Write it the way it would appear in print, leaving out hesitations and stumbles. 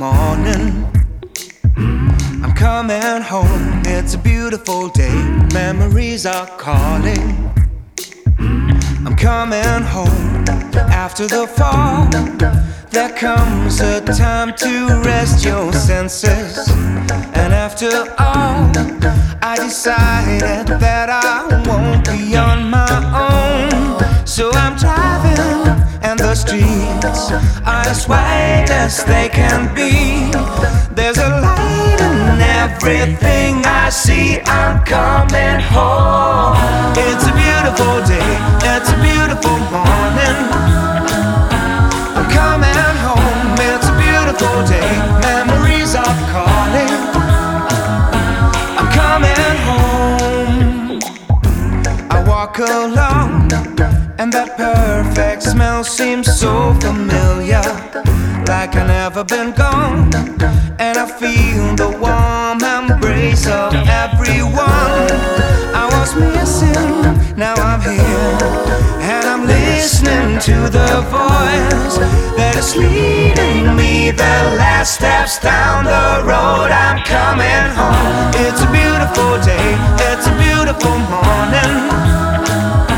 morning. I'm coming home, it's a beautiful day. Memories are calling. I'm coming home after the fall. There comes a time to rest your senses. And after all, I decided that I won't be on my own. So I'm driving, and the streets are as white as they can be. There's a light in everything I see. I'm coming home. It's a beautiful day, it's a beautiful morning. I'm coming home, it's a beautiful day. Memories are calling. I'm coming home. I walk along, and that perfect smell seems so familiar, like I've never been gone. And I feel the warm embrace of everyone I was missing. Now I'm here, and I'm listening to the voice that is leading me the last steps down the road. I'm coming home. It's a beautiful day, it's a beautiful morning.